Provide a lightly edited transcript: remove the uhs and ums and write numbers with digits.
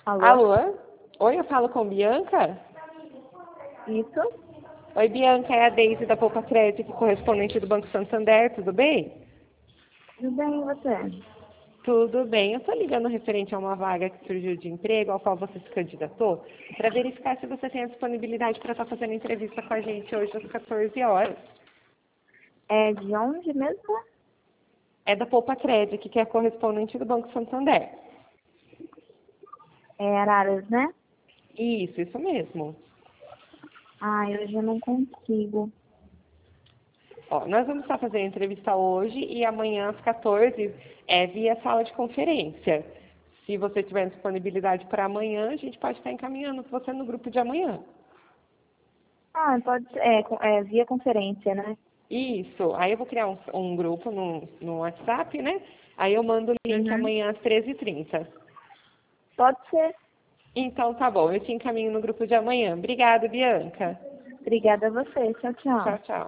Alô? Alô? Oi, eu falo com Bianca? Isso? Oi, Bianca, é a Deise da Poupa Crédito, correspondente do Banco Santander, tudo bem? Tudo bem, e você? Tudo bem, eu estou ligando referente a uma vaga que surgiu de emprego, ao qual você se candidatou, para verificar se você tem a disponibilidade para estar fazendo entrevista com a gente hoje às 14 horas. É de onde mesmo? É da Poupa Crédito, que é correspondente do Banco Santander. É Araras, né? Isso mesmo. Hoje eu não consigo. Ó, nós vamos estar fazendo a entrevista hoje e amanhã às 14 via sala de conferência. Se você tiver disponibilidade para amanhã, a gente pode estar encaminhando você no grupo de amanhã. Pode ser. É via conferência, né? Isso. Aí eu vou criar um grupo no WhatsApp, né? Aí eu mando o link Uhum. amanhã às 13h30. Pode ser. Então tá bom, eu te encaminho no grupo de amanhã. Obrigada, Bianca. Obrigada a você. Tchau, tchau. Tchau, tchau.